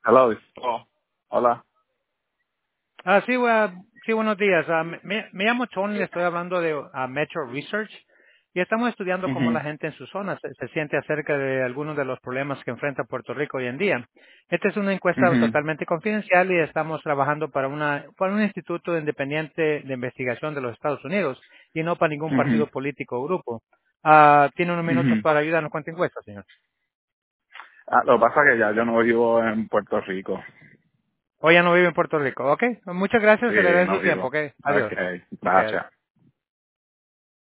Hello. Oh, hola. Sí, sí, buenos días. Me llamo Tony, le estoy hablando de Metro Research y estamos estudiando cómo la Mhm. gente en su zona se siente acerca de algunos de los problemas que enfrenta Puerto Rico hoy en día. Esta es una encuesta Mhm. totalmente confidencial y estamos trabajando para un instituto independiente de investigación de los Estados Unidos y no para ningún Mhm. partido político o grupo. ¿Tiene unos minutos Mhm. para ayudarnos con esta encuesta, señor? Lo que pasa es que ya yo no vivo en Puerto Rico. Hoy ya no vive en Puerto Rico. Ok, muchas Sí, gracias, se le da no su vivo. tiempo. Ok, adiós. Okay, Ok, adiós. gracias.